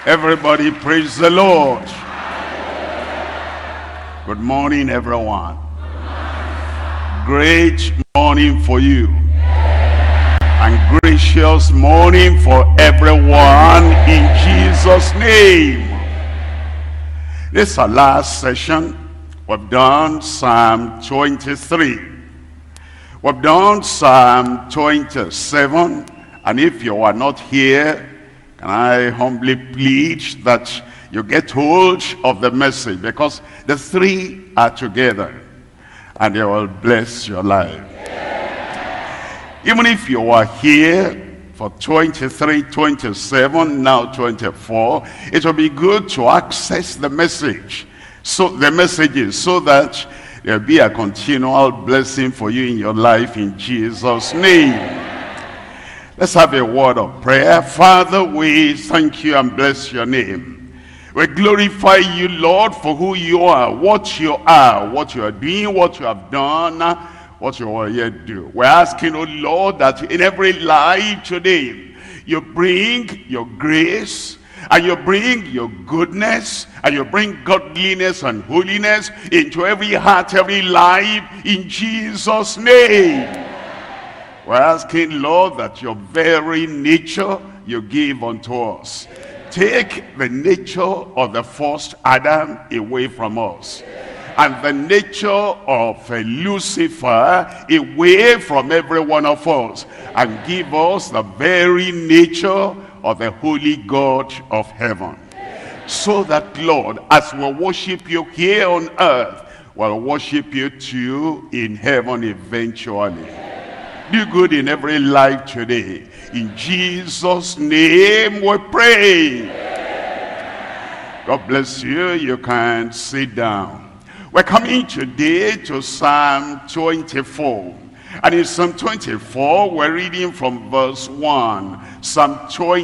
Everybody praise the Lord. Good morning, everyone. Great morning for you. And gracious morning for everyone in Jesus' name. This is our last session. We've done Psalm 23. We've done Psalm 27. And if you are not here, can I humbly plead that you get hold of the message, because the three are together and they will bless your life. Even if you are here for 23, 27, now 24, it will be good to access the message. So the messages, so that there will be a continual blessing for you in your life in Jesus' name. Let's have a word of prayer. Father, we thank you and bless your name. We glorify you, Lord, for who you are, what you are doing, what you have done, what you will yet do. We're asking, oh Lord, that in every life today, you bring your grace, and you bring your goodness, and you bring godliness and holiness into every heart, every life, in Jesus' name. We're asking, Lord, that your very nature you give unto us. Take the nature of the first Adam away from us, and the nature of Lucifer away from every one of us, and give us the very nature of the holy God of heaven. So that, Lord, as we worship you here on earth, we'll worship you too in heaven eventually. Do good in every life today. In Jesus' name we pray. God bless you. You can sit down. We're coming today to Psalm 24. And in Psalm 24, we're reading from verse 1. Psalm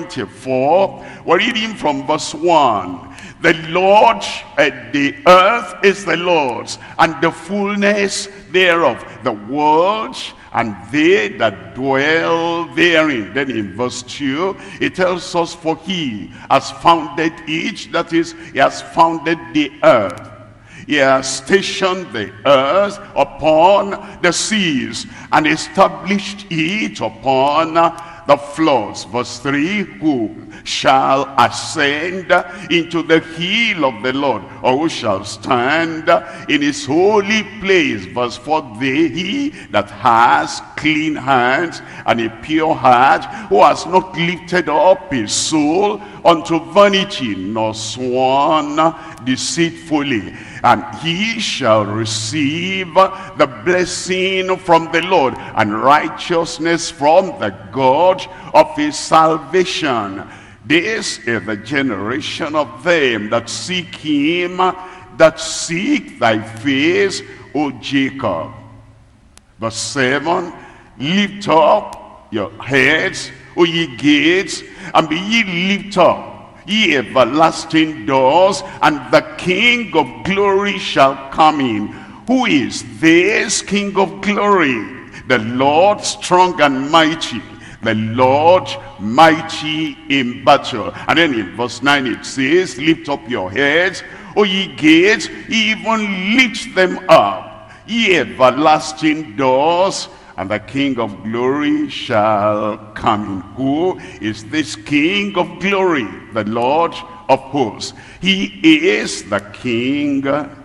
24, we're reading from verse 1. The Lord, the earth is the Lord's, and the fullness thereof, the world, and they that dwell therein. Then in verse 2, it tells us, for he has founded it, that is, he has founded the earth. He has stationed the earth upon the seas, and established it upon the floods. Verse 3, who shall ascend into the hill of the Lord, or who shall stand in his holy place? Verse 4, he that has clean hands and a pure heart, who has not lifted up his soul unto vanity, nor sworn deceitfully, and he shall receive the blessing from the Lord, and righteousness from the God of his salvation. This is the generation of them that seek him, that seek thy face, O Jacob. Verse 7, lift up your heads, O ye gates, and be ye lift up, ye everlasting doors, and the King of glory shall come in. Who is this King of glory? The Lord strong and mighty, the Lord mighty in battle. And then in verse 9 it says, lift up your heads, O ye gates, even lift them up, ye everlasting doors, and the King of glory shall come in. Who is this King of glory? The Lord of hosts. He is the King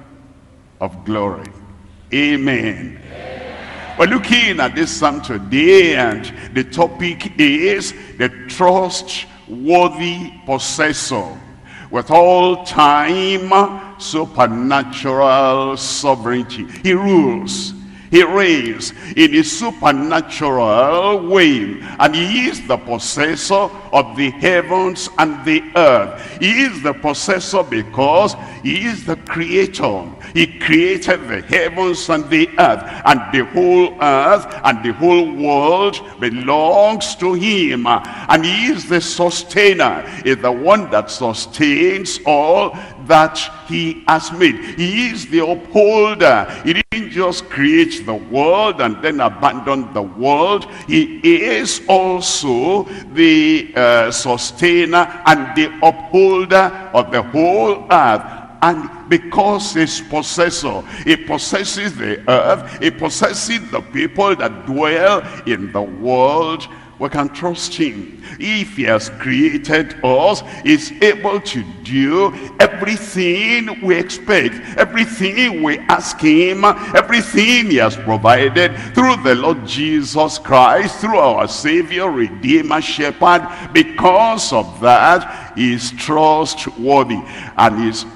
of glory. Amen. We're looking at this psalm today, and the topic is the trustworthy possessor with all time supernatural sovereignty. He rules, he reigns in a supernatural way, and he is the possessor of the heavens and the earth. He is the possessor because he is the creator. He created the heavens and the earth, and the whole earth and the whole world belongs to him. And he is the sustainer, is the one that sustains all that he has made. He is the upholder. He didn't just create the world and then abandon the world. He is also the sustainer and the upholder of the whole earth. And because he's possessor, he possesses the earth, he possesses the people that dwell in the world, we can trust him. If he has created us, he's able to do everything we expect, everything we ask him, everything he has provided through the Lord Jesus Christ, through our Savior, Redeemer, Shepherd. Because of that, he is trustworthy and is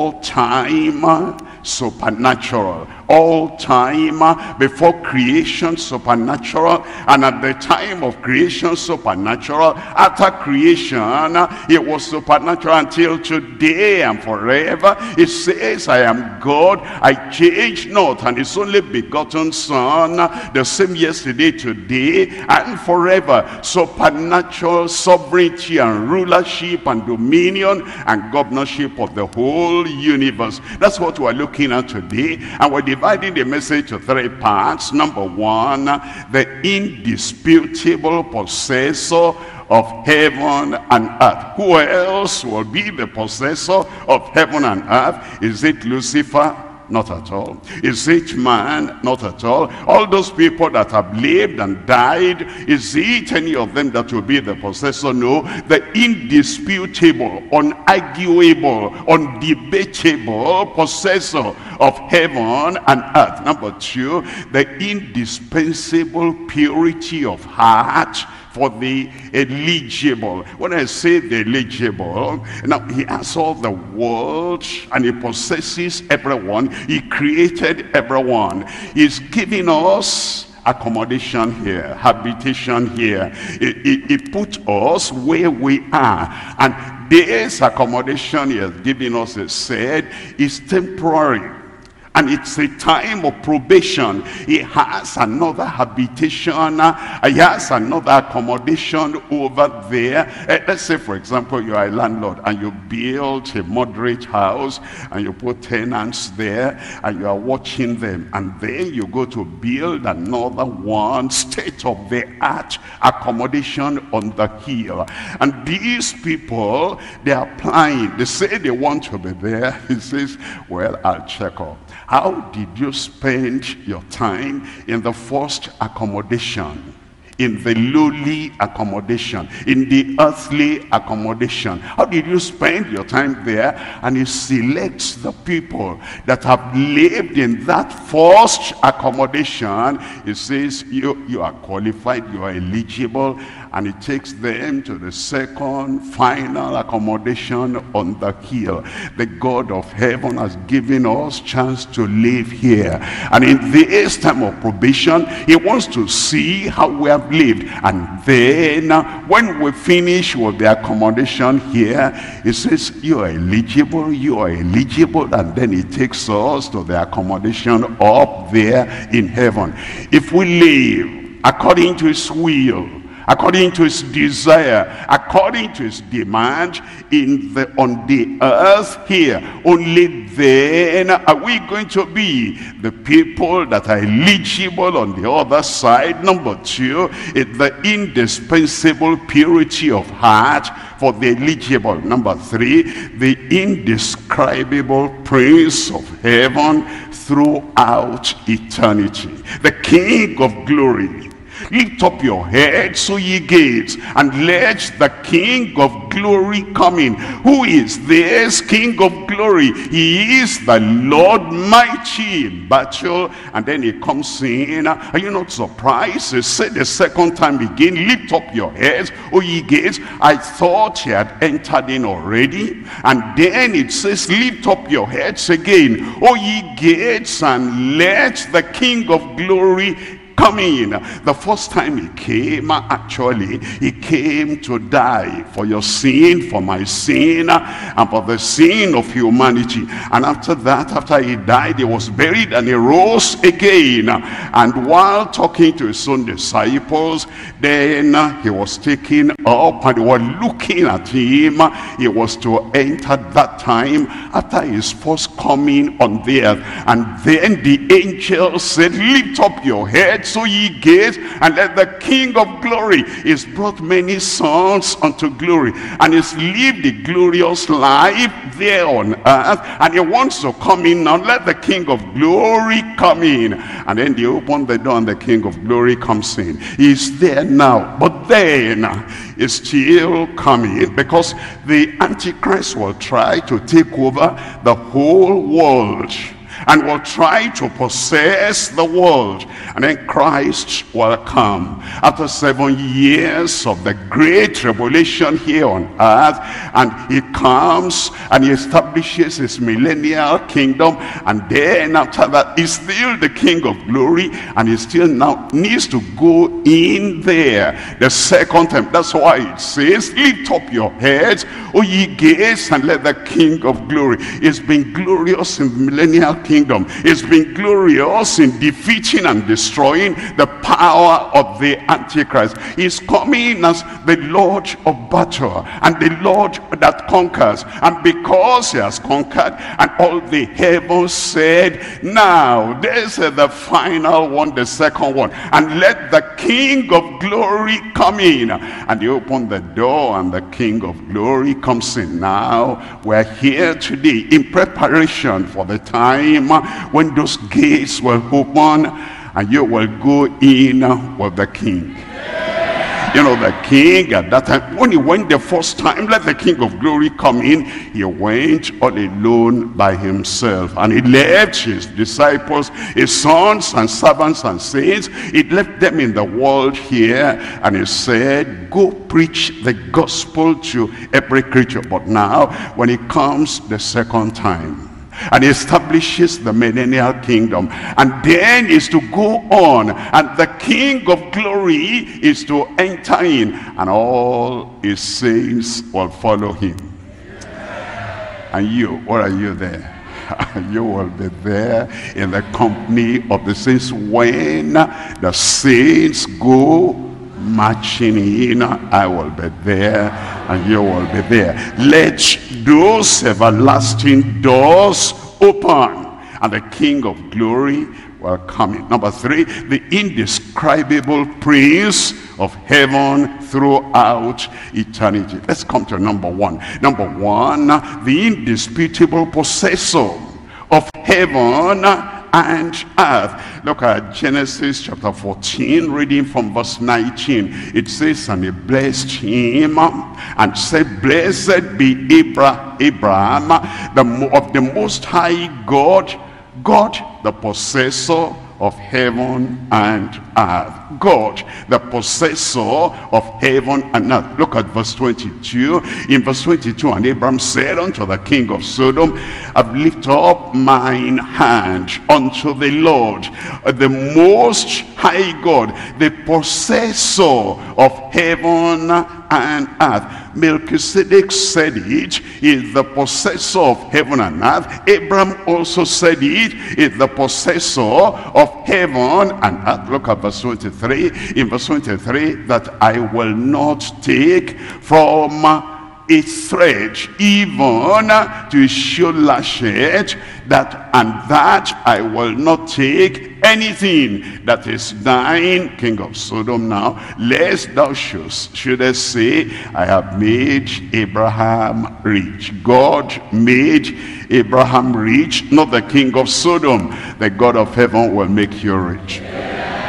all-time supernatural. All time, before creation, supernatural, and at the time of creation, supernatural. After creation, it was supernatural until today and forever. It says, I am God, I change not, and his only begotten Son, the same yesterday, today, and forever. Supernatural sovereignty and rulership and dominion and governorship of the whole universe. That's what we're looking at today, and we're dividing the message to 3 parts. Number 1, the indisputable possessor of heaven and earth. Who else will be the possessor of heaven and earth? Is it Lucifer? Not at all. Is it man? Not at all. All those people that have lived and died, is it any of them that will be the possessor? No. The indisputable, unarguable, undebatable possessor of heaven and earth. Number 2, the indispensable purity of heart for the eligible. When I say the eligible, now he has all the world and he possesses everyone. He created everyone. He's giving us accommodation here, habitation here. He put us where we are, and this accommodation he has given us, he said, is temporary. And it's a time of probation. He has another habitation. He has another accommodation over there. Let's say, for example, you are a landlord and you build a moderate house and you put tenants there and you are watching them. And then you go to build another one, state-of-the-art accommodation on the hill. And these people, they are applying. They say they want to be there. He says, well, I'll check up. How did you spend your time in the first accommodation, in the lowly accommodation, in the earthly accommodation? How did you spend your time there? And he selects the people that have lived in that first accommodation. He says, you are qualified, you are eligible, and he takes them to the second final accommodation on the hill. The God of heaven has given us chance to live here, and in this time of probation he wants to see how we have lived. And then when we finish with the accommodation here, he says, you are eligible, you are eligible, and then he takes us to the accommodation up there in heaven. If we live according to his will, according to his desire, according to his demand on the earth here, only then are we going to be the people that are eligible on the other side. Number 2 is the indispensable purity of heart for the eligible. Number 3, the indescribable Prince of heaven throughout eternity, the King of glory. Lift up your heads, so ye gates, and let the King of glory come in. Who is this King of glory? He is the Lord mighty in battle. And then he comes in. Are you not surprised? He said the second time again, lift up your heads, O ye gates. I thought he had entered in already. And then it says, lift up your heads again, O ye gates, and let the King of glory coming. The first time he came, actually, he came to die for your sin, for my sin, and for the sin of humanity. And after that, after he died, he was buried and he rose again. And while talking to his own disciples, then he was taken up and they were looking at him. He was to enter that time after his first coming on the earth. And then the angel said, lift up your head, so ye gates, and let the King of glory is brought many sons unto glory, and is lived a glorious life there on earth, and he wants to come in now. Let the King of glory come in. And then they open the door and the King of glory comes in. He's there now, but then is still coming, because the Antichrist will try to take over the whole world and will try to possess the world. And then Christ will come after 7 years of the great tribulation here on earth, and he comes and he establishes his millennial kingdom. And then after that, he's still the King of glory, and he still now needs to go in there the second time. That's why it says, lift up your heads, O ye gates, and let the King of glory. It's been glorious in the millennial kingdom. It's been glorious in defeating and destroying the power of the Antichrist. He's coming as the Lord of battle and the Lord that conquers. And because he has conquered, and all the heavens said, now this is the final one, the second one, and let the King of glory come in. And they open the door and the King of glory comes in. Now we're here today in preparation for the time when those gates will open and you will go in with the King. You know, the King at that time, when he went the first time, let the King of glory come in, he went all alone by himself, and he left his disciples, his sons and servants and saints. He left them in the world here, and he said, go preach the gospel to every creature. But now when he comes the second time and establishes the millennial kingdom, and then is to go on, and the King of glory is to enter in, and all his saints will follow him. And you, where are you there? You will be there in the company of the saints when the saints go marching in. I will be there and you will be there. Let those everlasting doors open and the King of glory will come in. Number 3, the indescribable Prince of heaven throughout eternity. Let's come to number 1. Number 1, the indisputable possessor of heaven and earth. Look at Genesis chapter 14, reading from verse 19. It says, and he blessed him and said, blessed be Abraham, of the most high God, the possessor of heaven and earth. God, the possessor of heaven and earth. Look at verse 22. In verse 22, and Abraham said unto the king of Sodom, I've lifted up mine hand unto the Lord, the most high God, the possessor of heaven and earth. Melchizedek said it, is the possessor of heaven and earth. Abraham also said it, is the possessor of heaven and earth. Look at verse 23. In verse 23, that I will not take from a thread even to show lashet, that I will not take anything that is thine, king of Sodom, now, lest thou shouldest say, I have made Abraham rich. God made Abraham rich, not the king of Sodom. The God of heaven will make you rich.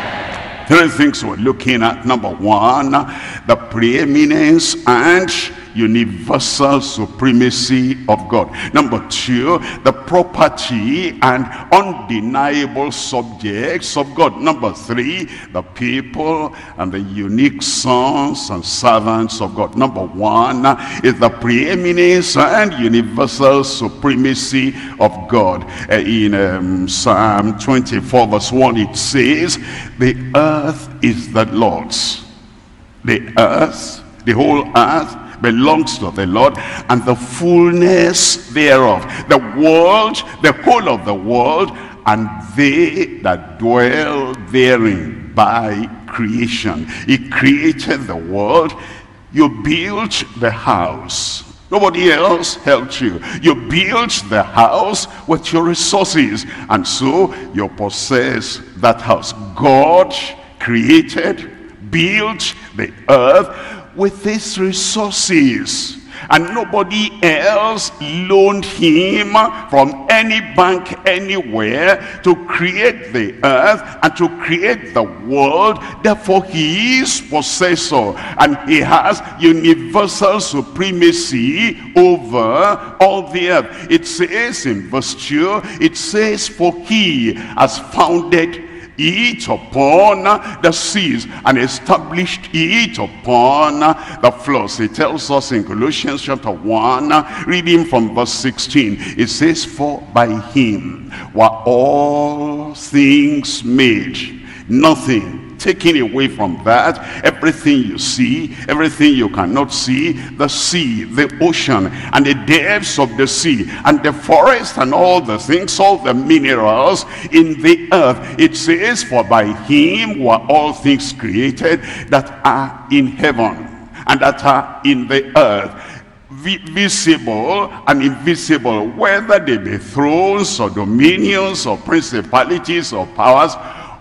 3 things we're looking at. Number 1, the preeminence and universal supremacy of God. Number two, the property and undeniable subjects of God. Number three, the people and the unique sons and servants of God. Number one is the preeminence and universal supremacy of God. In Psalm 24 verse 1 it says, the earth is the Lord's. The earth, the whole earth belongs to the Lord, and the fullness thereof. The world, the whole of the world, and they that dwell therein by creation. He created the world. You built the house. Nobody else helped you. You built the house with your resources, and so you possess that house. God created, built the earth with his resources, and nobody else loaned him from any bank anywhere to create the earth and to create the world. Therefore he is possessor, and he has universal supremacy over all the earth. It says in verse 2, it says, for he has founded it upon the seas and established it upon the floods. It tells us in Colossians chapter 1, reading from verse 16, it says, for by him were all things made, nothing taken away from that. Everything you see, everything you cannot see, the sea, the ocean, and the depths of the sea, and the forest, and all the things, all the minerals in the earth. It says, for by him were all things created that are in heaven and that are in the earth, visible and invisible, whether they be thrones or dominions or principalities or powers.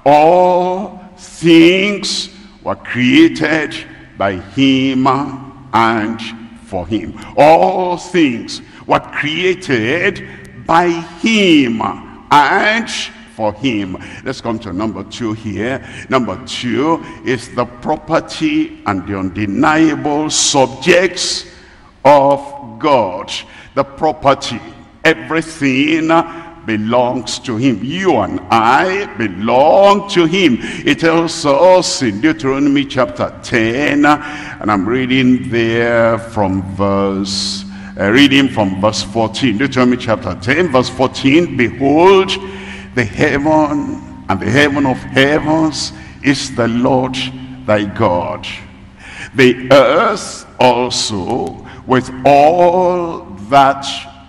All things were created by him and for him. All things were created by him and for him. Let's come to number two here. Number two is the property and the undeniable subjects of God. The property, everything belongs to him. You and I belong to him. It tells us in Deuteronomy chapter 10, and I'm reading there from verse 14. Deuteronomy chapter 10 verse 14, behold, the heaven and the heaven of heavens is the Lord thy God, the earth also with all that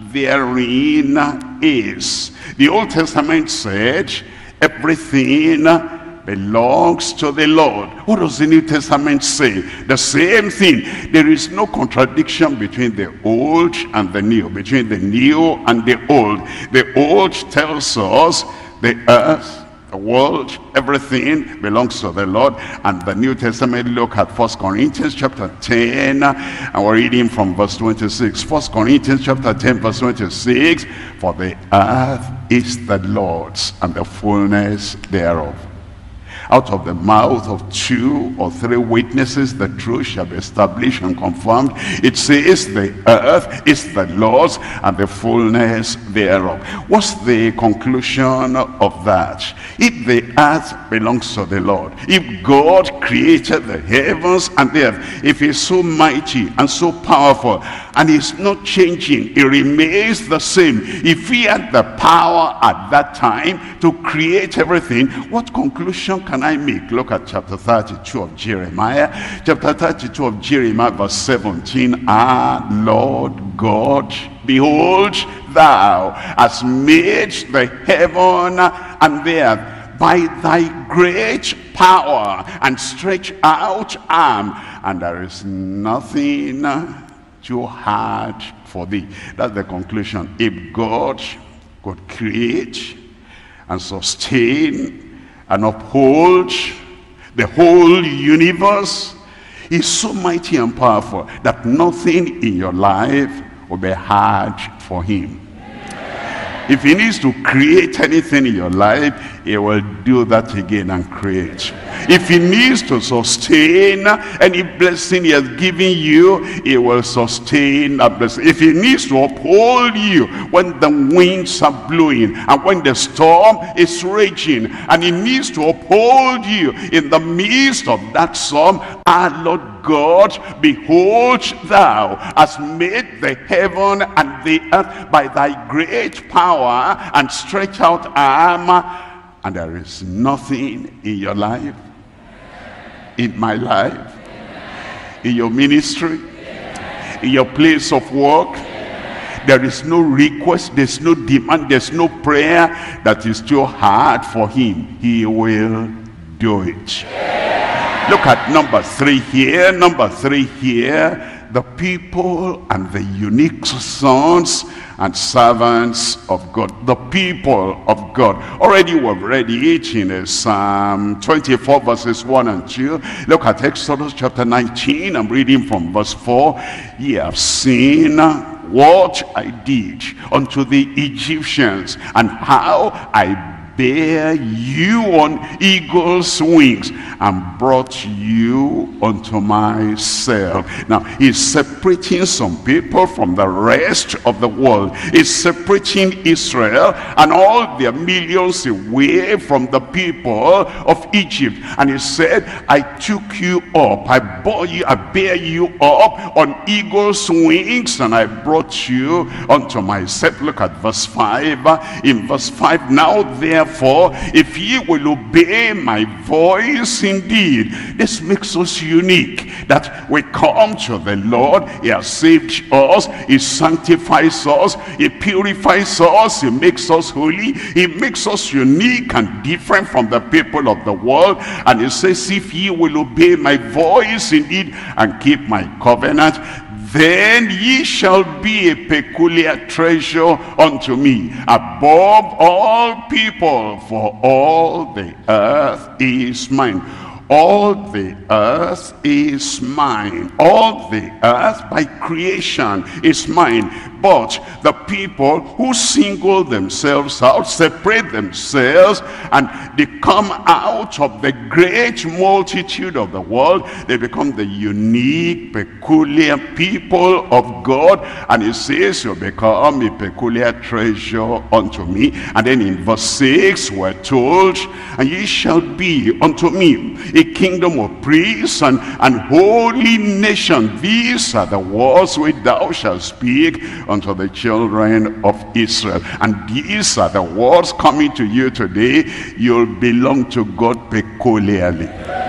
therein is. The Old Testament said everything belongs to the Lord. What does the New Testament say? The same thing. There is no contradiction between the old and the new, between the new and the old. The old tells us the earth, the world, everything belongs to the Lord. And the New Testament, look at 1 Corinthians chapter 10, and we're reading from verse 26. 1 Corinthians chapter 10 verse 26, for the earth is the Lord's and the fullness thereof. Out of the mouth of 2 or 3 witnesses the truth shall be established and confirmed. It says the earth is the Lord's and the fullness thereof. What's the conclusion of that? If the earth belongs to the Lord, if God created the heavens and the earth, if he's so mighty and so powerful and he's not changing, he remains the same, if he had the power at that time to create everything, what conclusion can I make? Look at chapter 32 of Jeremiah. Chapter 32 of Jeremiah verse 17. Ah, Lord God, behold, thou hast made the heaven and the earth by thy great power and stretch out arm, and there is nothing too hard for thee. That's the conclusion. If God could create and sustain and uphold the whole universe, he's so mighty and powerful that nothing in your life will be hard for him. If he needs to create anything in your life, he will do that again and create. If he needs to sustain any blessing he has given you, he will sustain that blessing. If he needs to uphold you when the winds are blowing and when the storm is raging, and he needs to uphold you in the midst of that storm, our Lord God, behold, thou hast made the heaven and the earth by thy great power and stretch out arm, and there is nothing in your life, in my life, in your ministry, in your place of work, there is no request, there's no demand, there's no prayer that is too hard for him. He will do it. Look at number 3 here. Number 3 here. The people and the unique sons and servants of God. The people of God. Already we've read it in Psalm 24 verses 1 and 2. Look at Exodus chapter 19. I'm reading from verse 4. Ye have seen what I did unto the Egyptians, and how I bear you on eagle's wings and brought you unto myself. Now he's separating some people from the rest of the world. He's separating Israel and all their millions away from the people of Egypt. And he said, I took you up, I bear you up on eagle's wings, and I brought you unto myself. Look at verse 5. In verse 5, now therefore, if ye will obey my voice indeed. This makes us unique, that we come to the Lord. He has saved us, he sanctifies us, he purifies us, he makes us holy, he makes us unique and different from the people of the world. And he says, if ye will obey my voice indeed and keep my covenant, then ye shall be a peculiar treasure unto me above all people, for all the earth is mine. All the earth is mine. All the earth by creation is mine. But the people who single themselves out, separate themselves, and they come out of the great multitude of the world, they become the unique, peculiar people of God. And he says, you become a peculiar treasure unto me. And then in verse 6, we're told, and ye shall be unto me a kingdom of priests and holy nation. These are the words which thou shalt speak unto the children of Israel. And these are the words coming to you today. You'll belong to God peculiarly.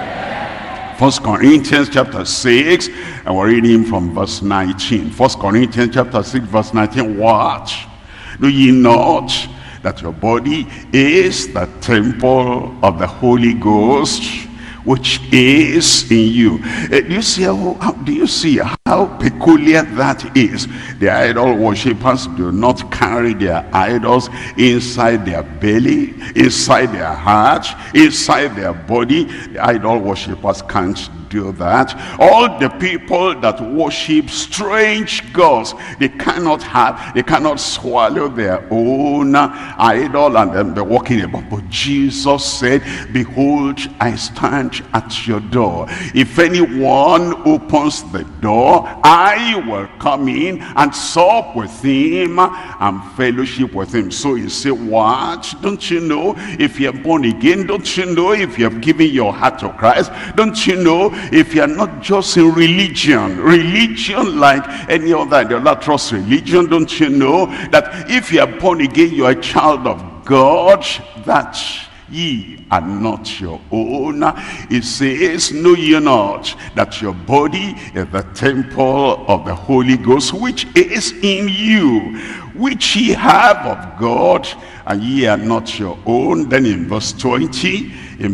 1 Corinthians chapter 6, and we're reading from verse 19. 1 Corinthians chapter 6 verse 19. Watch, know ye not that your body is the temple of the Holy Ghost, which is in you? Do you see how peculiar that is? The idol worshippers do not carry their idols inside their belly, inside their heart, inside their body. The idol worshippers can't do that. All the people that worship strange gods, they cannot swallow their own idol and then be walking about. But Jesus said, behold, I stand at your door. If anyone opens the door, I will come in and sup with him and fellowship with him. So you say, what? Don't you know if you're born again? Don't you know if you have given your heart to Christ? Don't you know if you're not just in religion like any other idolatrous religion? Don't you know that if you are born again, you are a child of God, that ye are not your own? It says, know ye not that your body is the temple of the Holy Ghost, which is in you, which ye have of God, and ye are not your own? Then in verse 20,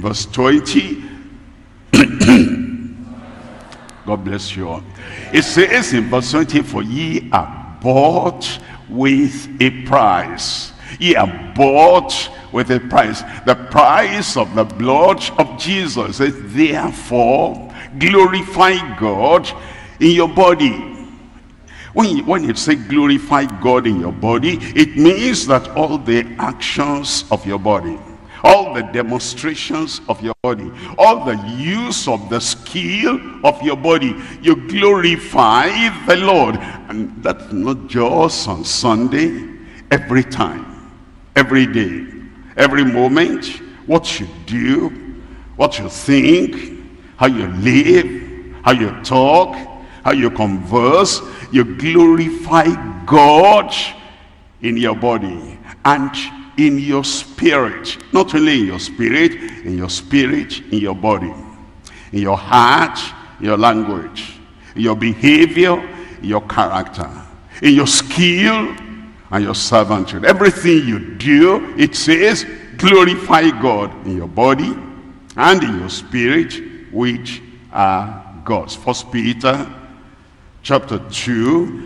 God bless you all. It says in verse 20, for ye are bought with a price. Ye are bought with a price. The price of the blood of Jesus. It says, therefore, glorify God in your body. When you say glorify God in your body, it means that all the actions of your body, all the demonstrations of your body, all the use of the skill of your body. You glorify the Lord. And that's not just on Sunday, every time, every day, every moment. What you do, what you think, how you live, how you talk, how you converse, you glorify God in your body and in your spirit. Not only in your spirit, in your body, in your heart, in your language, in your behavior, in your character, in your skill and your servanthood. Everything you do, it says, glorify God in your body and in your spirit, which are God's. 1 Peter chapter 2.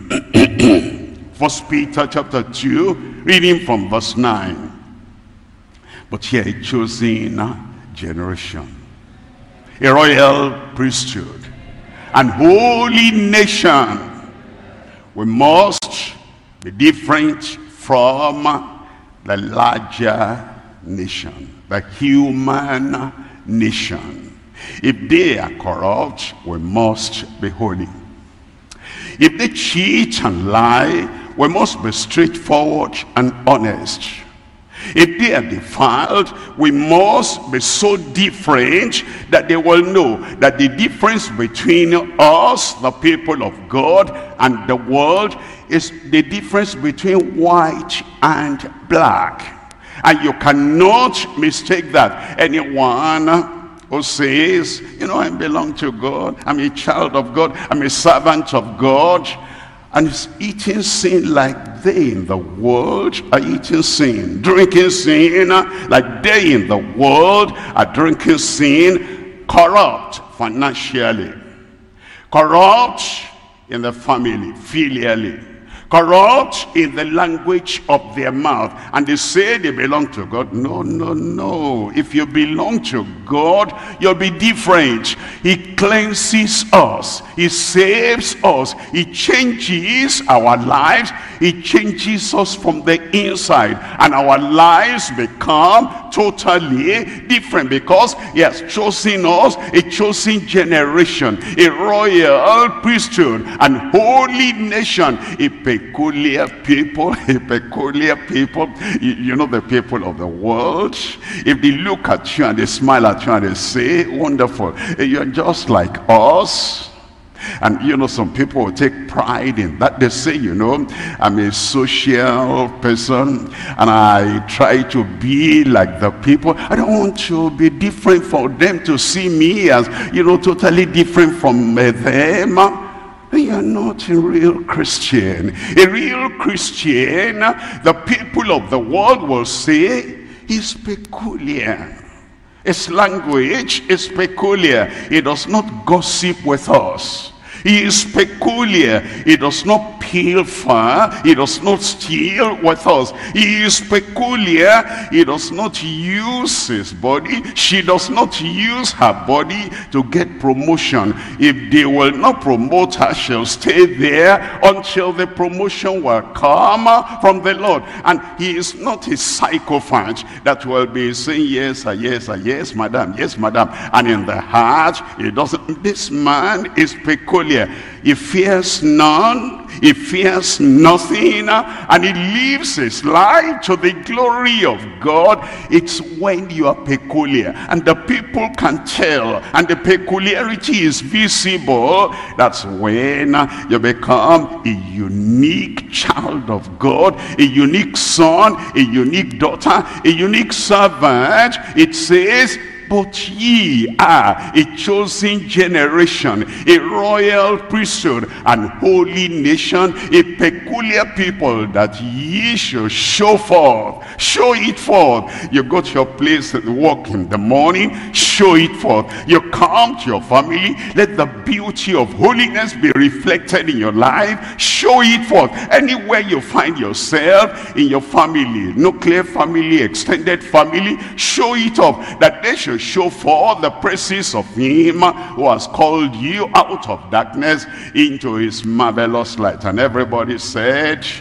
1 Peter chapter 2, reading from verse 9. But ye are a chosen generation, a royal priesthood, and holy nation. We must be different from the larger nation, the human nation. If they are corrupt, we must be holy. If they cheat and lie, we must be straightforward and honest. If they are defiled, we must be so different that they will know that the difference between us, the people of God, and the world is the difference between white and black. And you cannot mistake that. Anyone who says, you know, I belong to God, I'm a child of God, I'm a servant of God, and is eating sin like they in the world are eating sin, drinking sin like they in the world are drinking sin, corrupt financially, corrupt in the family, filially, corrupt in the language of their mouth, and they say they belong to God. No, no, no. If you belong to God, you'll be different. He cleanses us, he saves us, he changes our lives, he changes us from the inside, and our lives become totally different because he has chosen us, a chosen generation, a royal priesthood, and holy nation, a peculiar people, a peculiar people. You know, the people of the world, if they look at you and they smile at you and they say, wonderful, you're just like us. And you know, some people will take pride in that. They say, you know, I'm a social person and I try to be like the people. I don't want to be different for them to see me as, you know, totally different from them. You're not a real Christian. A real Christian, the people of the world will say, he's peculiar. His language is peculiar. He does not gossip with us. He is peculiar. He does not pilfer. He does not steal with us. He is peculiar. He does not use his body. She does not use her body to get promotion. If they will not promote her, she'll stay there until the promotion will come from the Lord. And he is not a sycophant that will be saying yes, yes, yes, madam, yes, madam. And in the heart, he doesn't. This man is peculiar. He fears none, he fears nothing, and he lives his life to the glory of God. It's when you are peculiar and the people can tell and the peculiarity is visible, that's when you become a unique child of God, a unique son, a unique daughter, a unique servant. It says, but ye are a chosen generation, a royal priesthood, and holy nation, a peculiar people, that ye shall show forth. Show it forth. You go to your place at work in the morning, show it forth. You come to your family, let the beauty of holiness be reflected in your life. Show it forth. Anywhere you find yourself, in your family, nuclear family, extended family, show it off, that they should show forth the praises of him who has called you out of darkness into his marvelous light. And everybody said,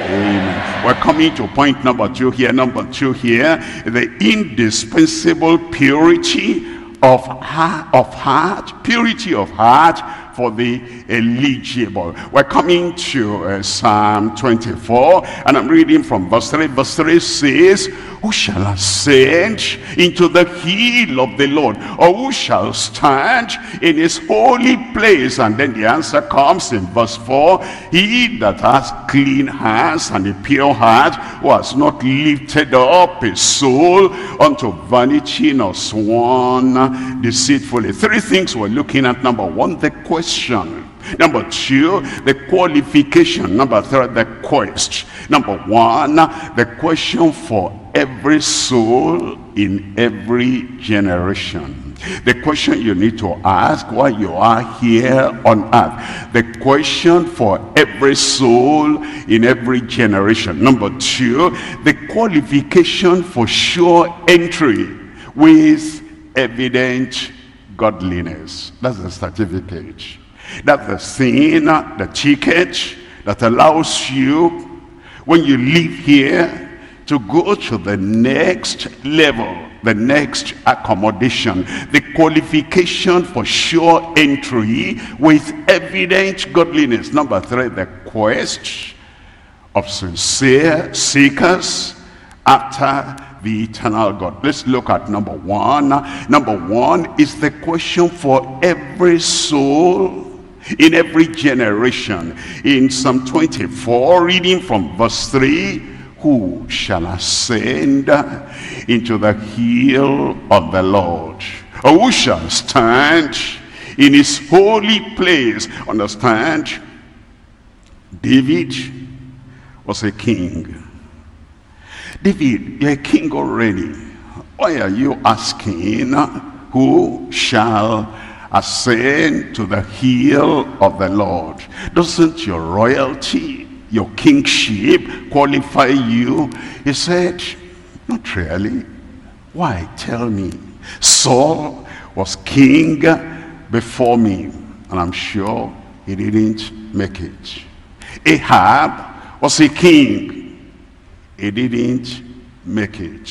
Amen. We're coming to point number 2 here. Number 2 here, the indispensable purity of heart, purity of heart for the eligible. We're coming to Psalm 24, and I'm reading from verse 3. Verse 3 says, who shall ascend into the hill of the Lord, or who shall stand in his holy place? And then the answer comes in verse 4, he that has clean hands and a pure heart, who has not lifted up his soul unto vanity, nor sworn deceitfully. 3 things we're looking at. Number 1, the question. Number 2, the qualification. Number 3, the quest. Number 1, the question for every soul in every generation. The question you need to ask while you are here on earth. The question for every soul in every generation. Number 2, the qualification for sure entry with evident godliness. That's the certificate. That's the thing, the ticket that allows you, when you leave here, to go to the next level, the next accommodation. The qualification for sure entry with evident godliness. Number 3, the quest of sincere seekers after the eternal God. Let's look at number 1. Number 1 is the question for every soul in every generation. In Psalm 24, reading from verse 3, who shall ascend into the hill of the Lord, or who shall stand in his holy place? Understand, David was a king. David, you're a king already. Why are you asking who shall ascend to the hill of the Lord? Doesn't your royalty, your kingship qualify you? He said, not really. Why? Tell me. Saul was king before me, and I'm sure he didn't make it. Ahab was a king. He didn't make it.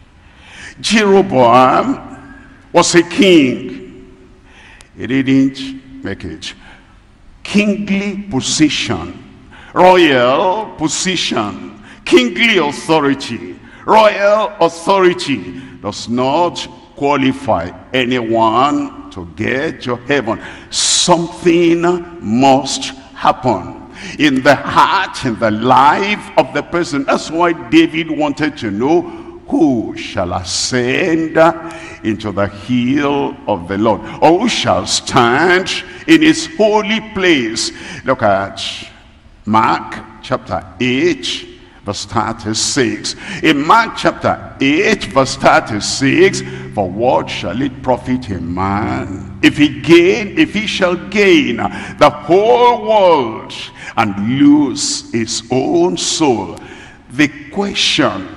Jeroboam was a king. He didn't make it. Kingly position, royal position, kingly authority, royal authority does not qualify anyone to get to heaven. Something must happen in the heart, in the life of the person. That's why David wanted to know, who shall ascend into the hill of the Lord, or who shall stand in his holy place? Look at Mark chapter 8 verse 36. In Mark chapter 8 verse 36, for what shall it profit a man if he shall gain the whole world and lose his own soul? The question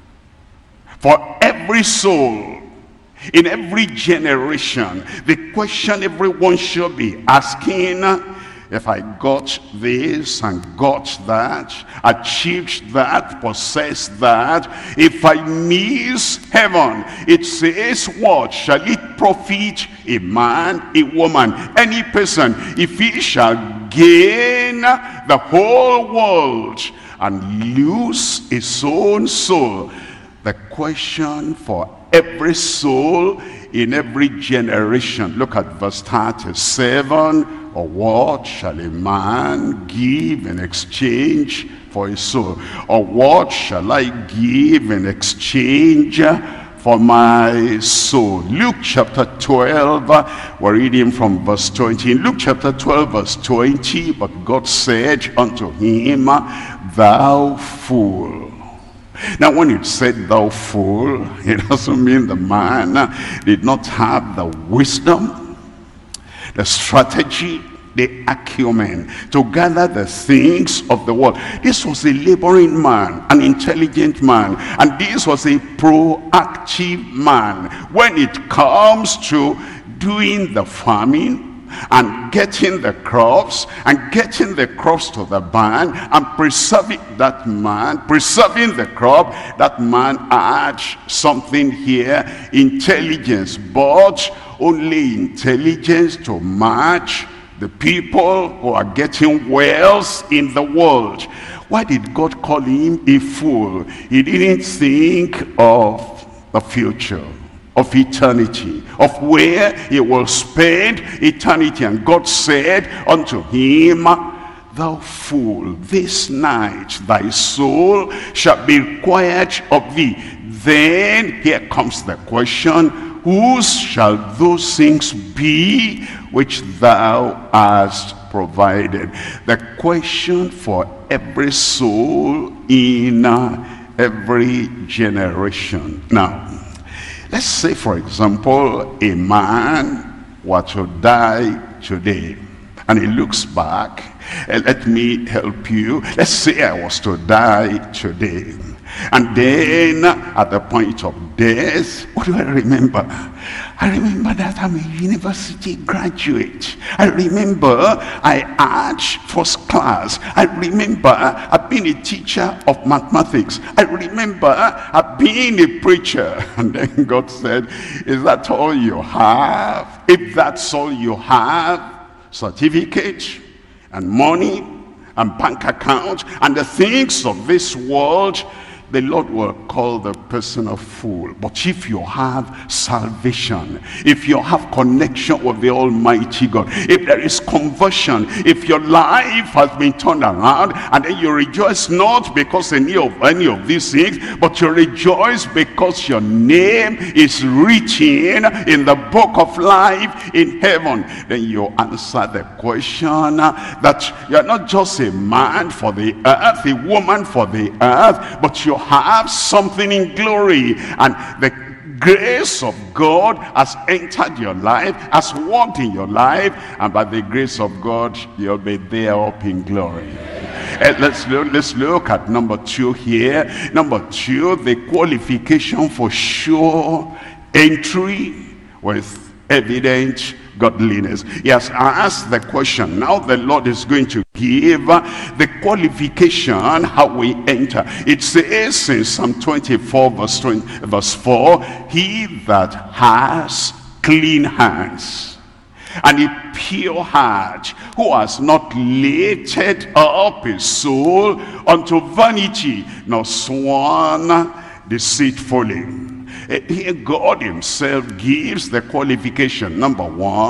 for every soul in every generation, the question everyone should be asking: if I got this and got that, achieved that, possessed that, if I miss heaven, it says, what shall it profit a man, a woman, any person, if he shall gain the whole world and lose his own soul? The question for every soul in every generation. Look at verse 37. Or what shall a man give in exchange for his soul? Or what shall I give in exchange for my soul? Luke chapter 12, we're reading from verse 20. In Luke chapter 12 verse 20, but God said unto him, thou fool. Now when it said thou fool, it doesn't mean the man did not have the wisdom, the strategy, the acumen to gather the things of the world. This was a laboring man, an intelligent man, and this was a proactive man. When it comes to doing the farming, and getting the crops to the barn and preserving the crop. That man had something here, intelligence, but only intelligence to match the people who are getting wealth in the world. Why did God call him a fool? He didn't think of the future, of eternity, of where he will spend eternity. And God said unto him, thou fool, this night thy soul shall be required of thee. Then here comes the question, whose shall those things be which thou hast provided? The question for every soul in every generation. Now, let's say, for example, a man were to die today, and he looks back, and let me help you. Let's say I was to die today, and then at the point of death, what do I remember? I remember that I'm a university graduate. I remember I had first class. I remember I've been a teacher of mathematics. I remember I've been a preacher. And then God said, is that all you have? If that's all you have, certificate and money and bank account and the things of this world, the Lord will call the person a fool. But if you have salvation, if you have connection with the Almighty God, if there is conversion, if your life has been turned around, and then you rejoice not because any of these things, but you rejoice because your name is written in the book of life in heaven, then you answer the question that you are not just a man for the earth, a woman for the earth, but you have something in glory, and the grace of God has entered your life, has worked in your life, and by the grace of God you'll be there up in glory. Let's look at number 2 here. Number 2, the qualification for sure entry with evident godliness. He has asked the question. Now the Lord is going to give the qualification how we enter. It says in Psalm 24 verse 4, he that has clean hands and a pure heart, who has not lifted up his soul unto vanity, nor sworn deceitfully. Here God himself gives the qualification. Number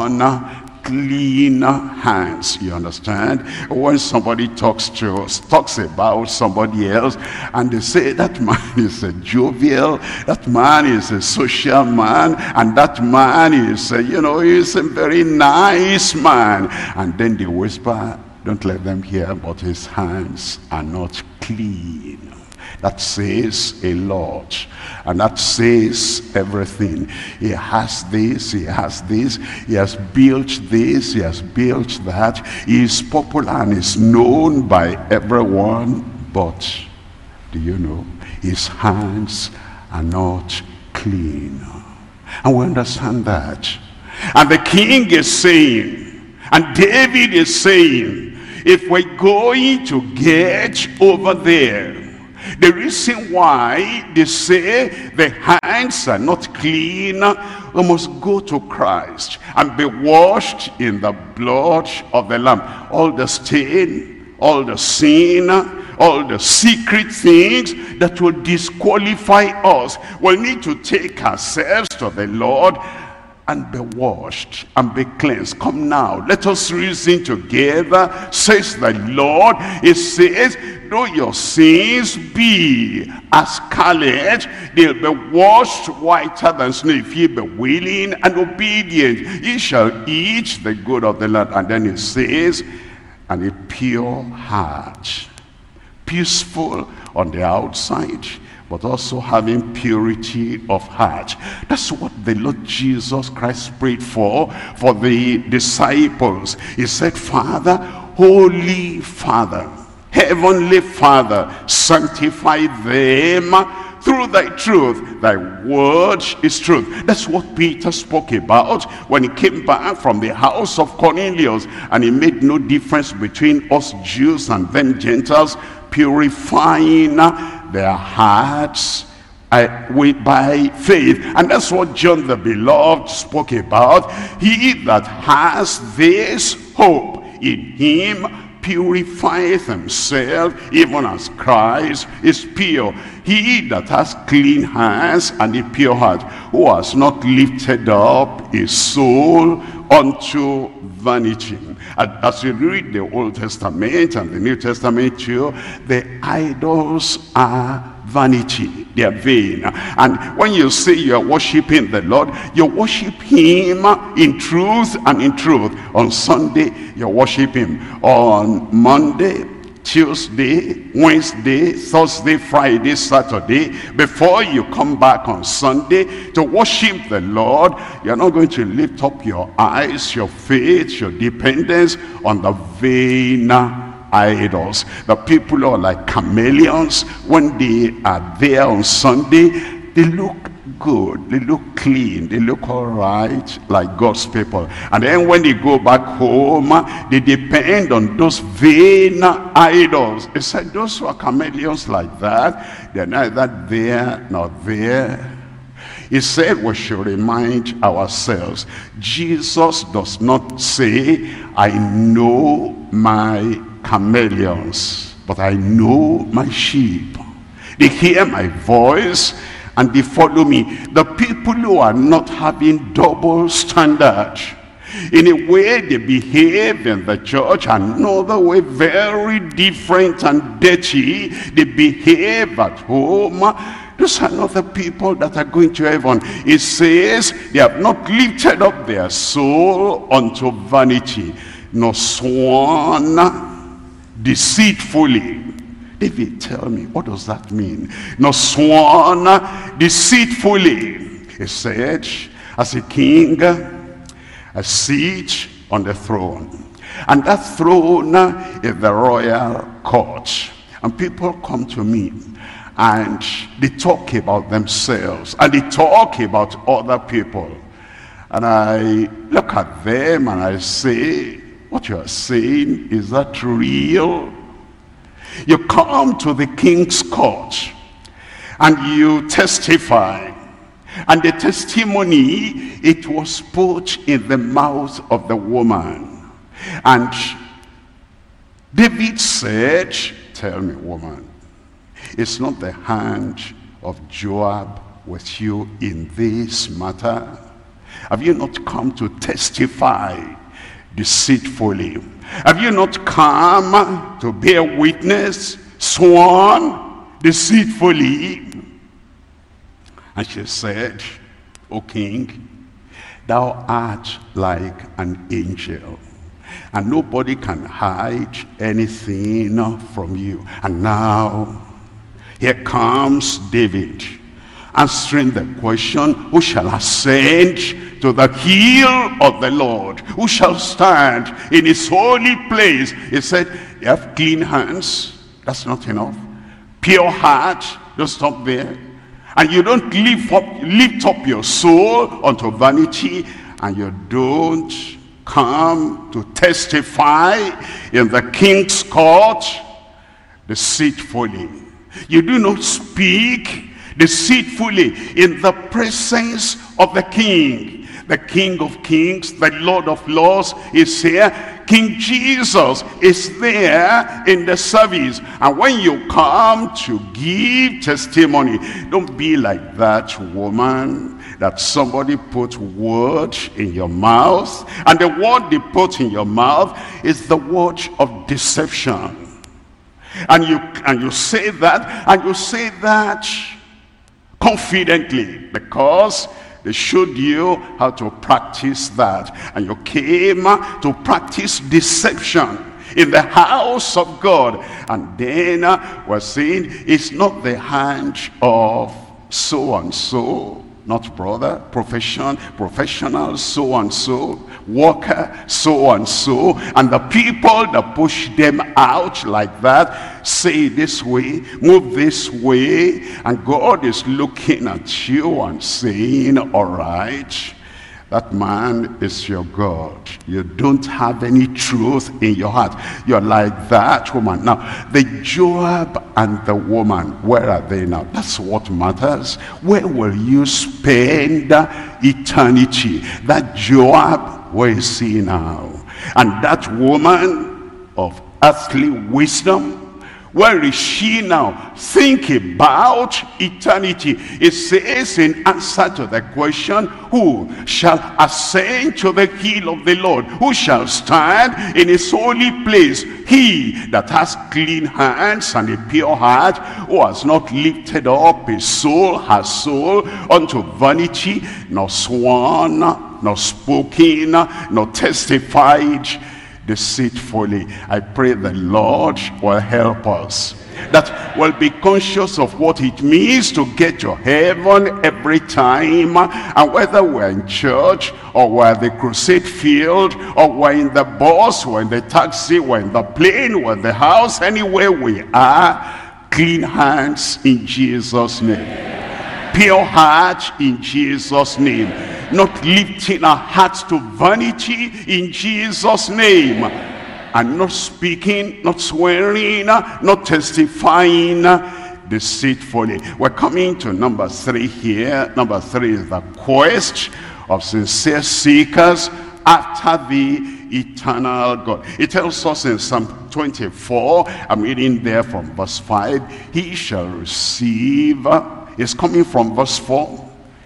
1, clean hands. You understand? When somebody talks about somebody else, and they say that man is a jovial, that man is a social man, and that man is he's a very nice man, and then they whisper, don't let them hear, but his hands are not clean. That says a lot, and that says everything. He has this, he has this, he has built this, he has built that. He is popular and is known by everyone, but do you know, his hands are not clean. And we understand that. And the king is saying, and David is saying, if we're going to get over there, the reason why they say the hands are not clean, we must go to Christ and be washed in the blood of the Lamb. All the stain, all the sin, all the secret things that will disqualify us, we'll need to take ourselves to the Lord and be washed and be cleansed. Come now, let us reason together, says the Lord. It says, though your sins be as scarlet, they'll be washed whiter than snow. If ye be willing and obedient, ye shall eat the good of the land. And then it says, and a pure heart, peaceful on the outside, but also having purity of heart. That's what the Lord Jesus Christ prayed for the disciples. He said, Father, Holy Father, Heavenly Father, sanctify them through thy truth. Thy word is truth. That's what Peter spoke about when he came back from the house of Cornelius, and he made no difference between us Jews and them Gentiles, purifying their hearts by faith. And that's what John the Beloved spoke about. He that has this hope in him purifieth himself, even as Christ is pure. He that has clean hands and a pure heart, who has not lifted up his soul unto vanity. And as you read the Old Testament and the New Testament too, the idols are vanity. They are vain. And when you say you are worshiping the Lord, you worship him in truth and in truth. On Sunday, you worship him. On Monday, Tuesday, Wednesday, Thursday, Friday, Saturday, before you come back on Sunday to worship the Lord, you're not going to lift up your eyes, your faith, your dependence on the vain idols. The people who are like chameleons, when they are there on Sunday, they look good, they look clean, they look all right, like God's people. And then when they go back home, they depend on those vain idols. He said those who are chameleons like that, they're neither there nor there. He said we should remind ourselves, Jesus does not say, I know my chameleons, but I know my sheep. They hear my voice and they follow me. The people who are not having double standard, in a way they behave in the church, another way very different and dirty they behave at home, those are not the people that are going to heaven. It says they have not lifted up their soul unto vanity, nor sworn deceitfully. David, tell me, what does that mean? Nor sworn deceitfully. He said, as a king, I sit on the throne, and that throne is the royal court. And people come to me and they talk about themselves and they talk about other people, and I look at them and I say, what you are saying, is that real? You come to the king's court and you testify, and the testimony, it was put in the mouth of the woman. And David said, tell me, woman, it's not the hand of Joab with you in this matter? Have you not come to testify deceitfully? Have you not come to bear witness, sworn deceitfully? And she said, O king, thou art like an angel, and nobody can hide anything from you. And now here comes David answering the question, who shall ascend to the hill of the Lord? Who shall stand in his holy place? He said, you have clean hands. That's not enough. Pure heart. Don't stop there. And you don't lift up your soul unto vanity, and you don't come to testify in the king's court deceitfully. You do not speak deceitfully in the presence of the king. The King of Kings, the Lord of Lords is here. King Jesus is there in the service. And when you come to give testimony, don't be like that woman that somebody put word in your mouth, and the word they put in your mouth is the word of deception. And you say that, and you say that confidently, because they showed you how to practice that, and you came to practice deception in the house of God. And then we're saying it's not the hand of so and so, not brother, profession, professional, so and so, worker, so and so, and the people that push them out like that, say this way, move this way, and God is looking at you and saying, all right, that man is your God. You don't have any truth in your heart. You're like that woman. Now, the Joab and the woman, where are they now? That's what matters. Where will you spend eternity? That Joab, where is he now? And that woman of earthly wisdom, where is she now? Think about eternity. It says in answer to the question, who shall ascend to the hill of the Lord? Who shall stand in his holy place? He that has clean hands and a pure heart, who has not lifted up his soul, her soul, unto vanity, nor sworn, nor spoken, nor testified deceitfully. I pray the Lord will help us, that we'll be conscious of what it means to get to heaven every time, and whether we're in church, or we're at the crusade field, or we're in the bus, we're in the taxi, we're in the plane, we're in the house, anywhere we are, clean hands in Jesus' name, pure heart in Jesus' name, not lifting our hearts to vanity in Jesus' name, and not speaking, not swearing, not testifying deceitfully. We're coming to number 3 here. Number 3 is the quest of sincere seekers after the eternal God. It tells us in Psalm 24, I'm reading there from verse 5, he shall receive, it's coming from verse 4,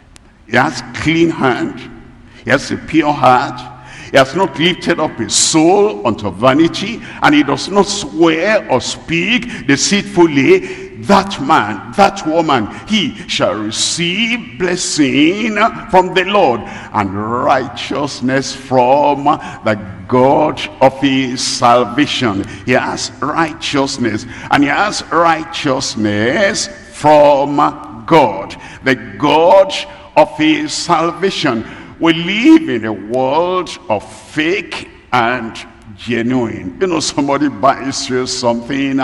he has clean hand, he has a pure heart, he has not lifted up his soul unto vanity, and he does not swear or speak deceitfully. That man, that woman, he shall receive blessing from the Lord and righteousness from the God of his salvation. He has righteousness, and he has righteousness from God, the God of his salvation. We live in a world of fake and genuine. You know, somebody buys you something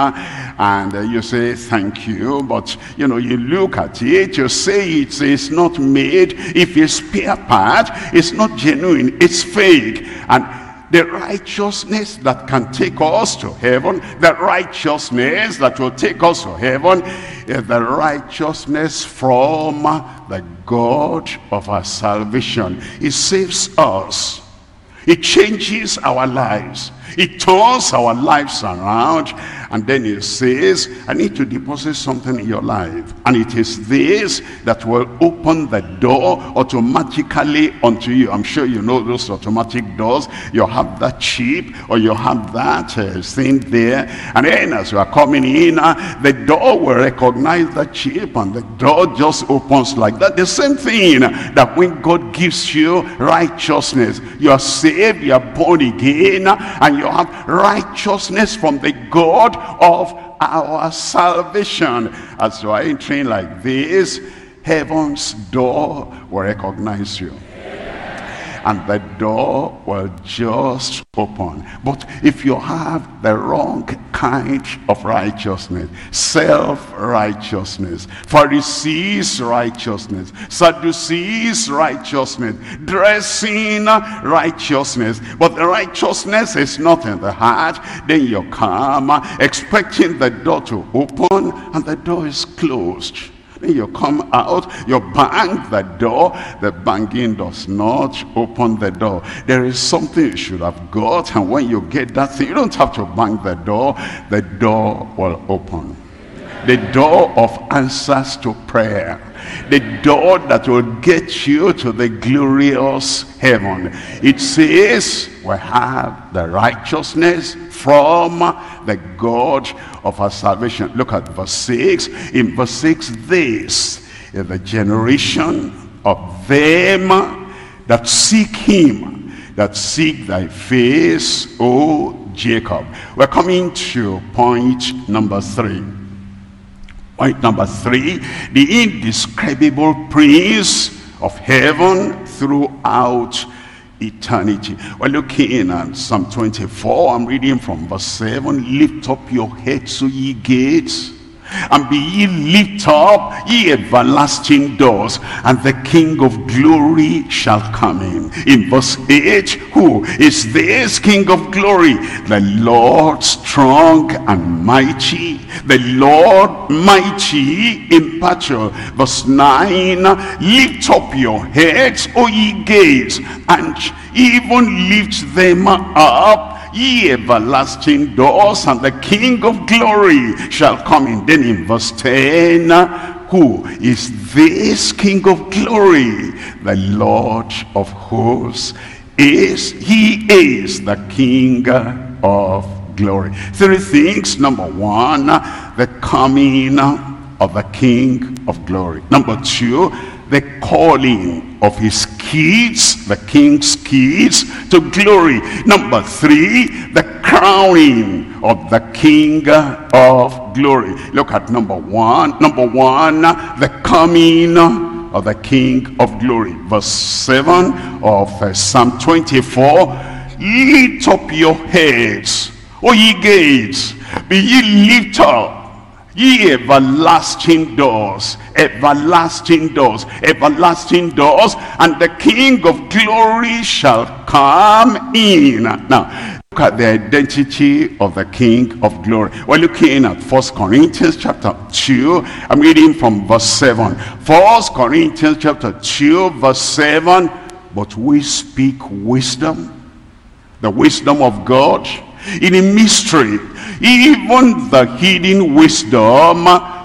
and you say thank you, but you know, you look at it, you say it's not made. If it's spare part, it's not genuine, it's fake. And the righteousness that can take us to heaven, the righteousness that will take us to heaven, is the righteousness from the God of our salvation. It saves us. It changes our lives. It turns our lives around. And then it says, I need to deposit something in your life. And it is this that will open the door automatically unto you. I'm sure you know those automatic doors. You have that chip, or you have that thing there. And then as you are coming in, the door will recognize the chip, and the door just opens like that. The same thing that when God gives you righteousness, you are saved, you are born again, and you have righteousness from the God of our salvation. As you are entering like this, heaven's door will recognize you, and the door will just open. But if you have the wrong kind of righteousness, self-righteousness, Pharisees' righteousness, Sadducees' righteousness, dressing righteousness, but the righteousness is not in the heart, then you come expecting the door to open, and the door is closed. Then you come out, you bang the door, the banging does not open the door. There is something you should have got, and when you get that thing, you don't have to bang the door will open. The door of answers to prayer. The door that will get you to the glorious heaven. It says we have the righteousness from the God of our salvation. Look at verse 6. In verse 6, this is the generation of them that seek him, that seek thy face, O Jacob. We're coming to point number 3. Point number 3, the indescribable prince of heaven throughout eternity. We're looking at Psalm 24. I'm reading from verse 7. Lift up your heads, O ye gates, and be ye lift up, ye everlasting doors, and the King of glory shall come in. In verse 8, who is this King of glory? The Lord strong and mighty, the Lord mighty in battle. Verse 9, lift up your heads, O ye gates, and even lift them up, ye everlasting doors, and the King of glory shall come in. Then in verse 10, who is this King of glory? The Lord of hosts. He is the King of glory. Three things. Number one, the coming of the King of glory. Number two, the calling of his kids, the king's kids, to glory. Number three, the crowning of the King of glory. Look at number one. Number one, the coming of the King of glory. Verse 7 of Psalm 24. Lift up your heads, O ye gates, be ye lift up, ye everlasting doors, everlasting doors, everlasting doors, and the King of glory shall come in. Now, look at the identity of the King of glory. We're looking at 1 Corinthians chapter 2. I'm reading from verse 7. 1 Corinthians chapter 2, verse 7. But we speak wisdom, the wisdom of God, in a mystery, even the hidden wisdom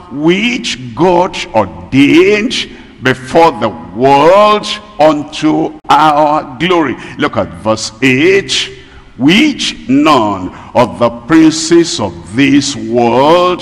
which God ordained before the world unto our glory. Look at verse 8. Which none of the princes of this world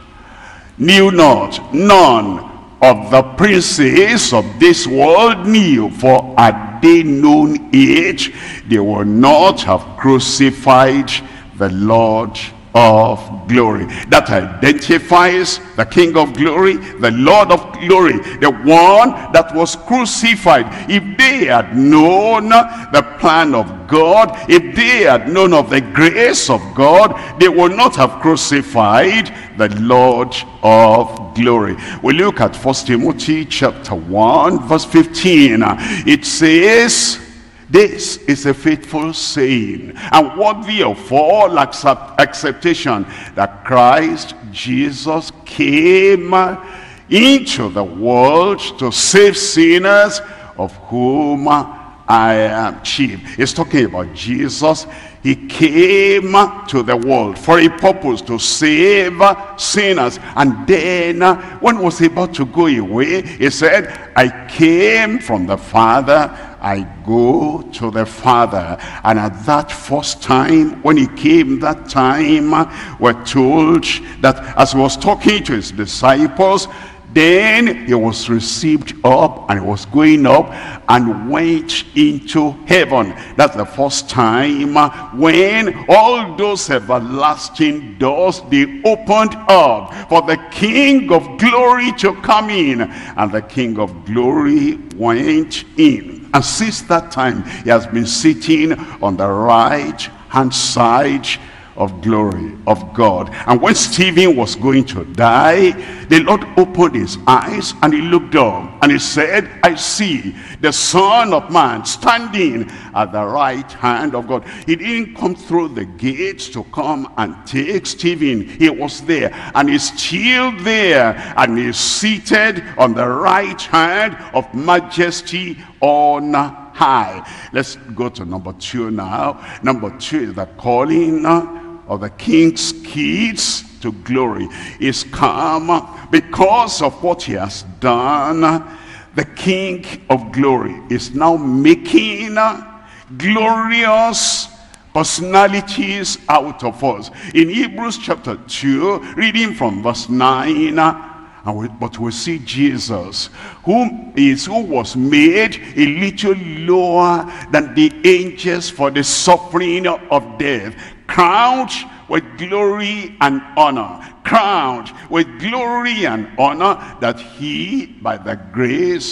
knew not. None of the princes of this world knew, for had they known it, they would not have crucified the Lord of glory. That identifies the King of glory, the Lord of glory, the one that was crucified. If they had known the plan of God, if they had known of the grace of God, they would not have crucified the Lord of glory. We look at 1 Timothy chapter 1 verse 15. It says, this is a faithful saying and worthy of all acceptation, that Christ Jesus came into the world to save sinners, of whom I am chief. It's talking about Jesus. He came to the world for a purpose, to save sinners. And then when he was about to go away, he said, I came from the Father, I go to the Father. And at that first time, when he came that time, we're told that as he was talking to his disciples, then he was received up, and he was going up and went into heaven. That's the first time when all those everlasting doors, they opened up for the King of glory to come in. And the King of glory went in. And since that time, he has been sitting on the right hand side of glory of God. And when Stephen was going to die, the Lord opened his eyes and he looked up and he said, I see the Son of Man standing at the right hand of God. He didn't come through the gates to come and take Stephen. He was there, and he's still there, and he's seated on the right hand of majesty on high. Let's go to number 2 now. Number 2 is the calling of the King's kids to glory. Is come because of what he has done. The King of glory is now making glorious personalities out of us. In Hebrews chapter 2, reading from verse 9, but we see Jesus, who was made a little lower than the angels for the suffering of death, crowned with glory and honor, crowned with glory and honor, that he, by the grace of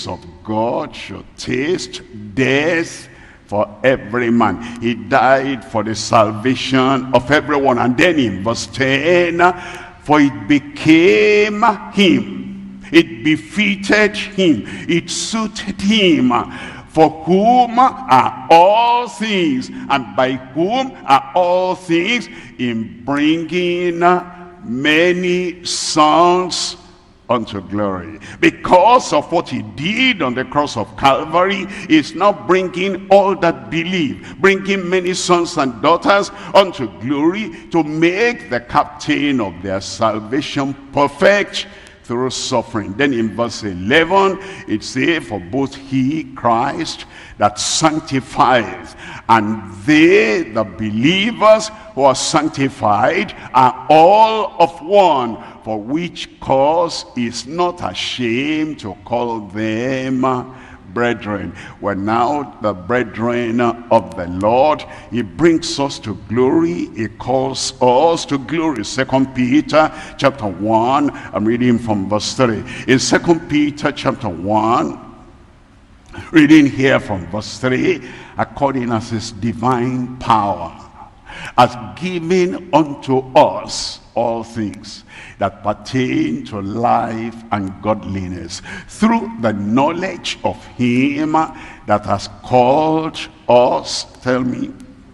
God should taste death for every man. He died for the salvation of everyone. And then in verse 10, for it became him, it befitted him, it suited him, for whom are all things, and by whom are all things, in bringing many sons unto glory. Because of what he did on the cross of Calvary, is now bringing all that believe, bringing many sons and daughters unto glory, to make the captain of their salvation perfect through suffering. Then in verse 11 it says, for both he, Christ, that sanctifies, and they, the believers who are sanctified, are all of one, for which cause is not ashamed to call them brethren. We're now the brethren of the Lord. He brings us to glory. He calls us to glory. 2 Peter chapter 1, I'm reading from verse 3. In 2 Peter chapter 1, reading here from verse 3, according as his divine power has given unto us all things that pertain to life and godliness, through the knowledge of him that has called us, tell me,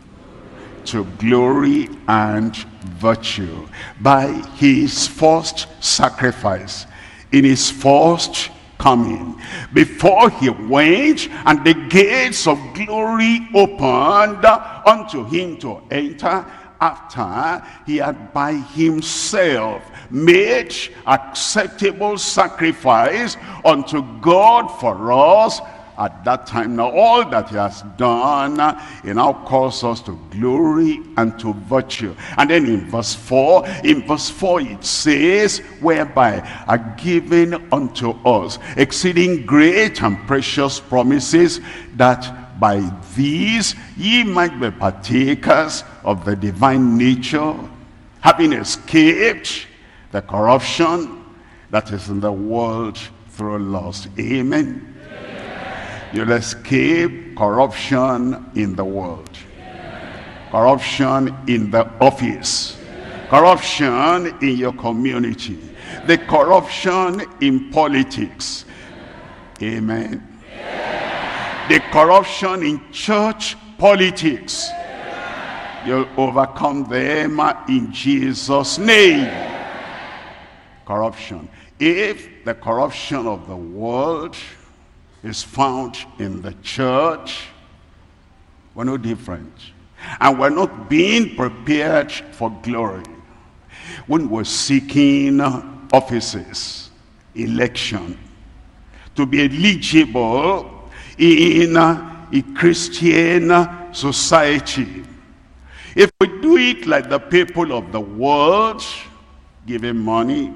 to glory and virtue, by his first sacrifice, in his first coming, before he went and the gates of glory opened unto him to enter, after he had by himself made acceptable sacrifice unto God for us at that time. Now all that he has done, he now calls us to glory and to virtue. And then in verse 4 it says, whereby are given unto us exceeding great and precious promises, that by these ye might be partakers of the divine nature, having escaped the corruption that is in the world through lust. Amen. You'll escape corruption in the world, corruption in the office, corruption in your community, the corruption in politics. Amen. The corruption in church politics. You'll overcome them in Jesus' name. Corruption. If the corruption of the world is found in the church, we're no different. And we're not being prepared for glory. When we're seeking offices, election, to be eligible in a Christian society, if we do it like the people of the world, giving money,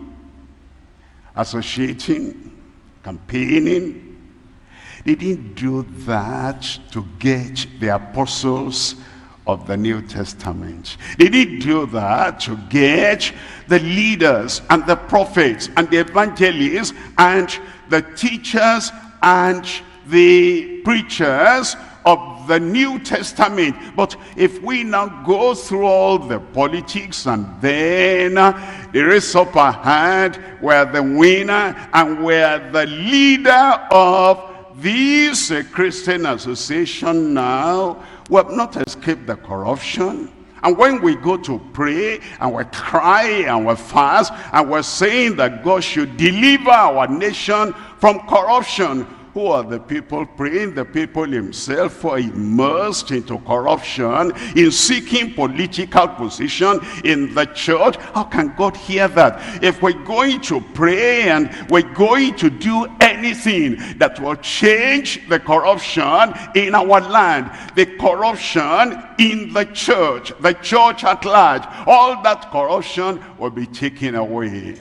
associating, campaigning, they didn't do that to get the apostles of the New Testament. They didn't do that to get the leaders and the prophets and the evangelists and the teachers and the preachers of the New Testament. But if we now go through all the politics, and then the race up ahead, we're the winner and we're the leader of this Christian association now, we have not escaped the corruption. And when we go to pray and we cry and we fast and we're saying that God should deliver our nation from corruption, who are the people praying? The people himself who are immersed into corruption, in seeking political position in the church. How can God hear that? If we're going to pray and we're going to do anything that will change the corruption in our land, the corruption in the church at large, all that corruption will be taken away.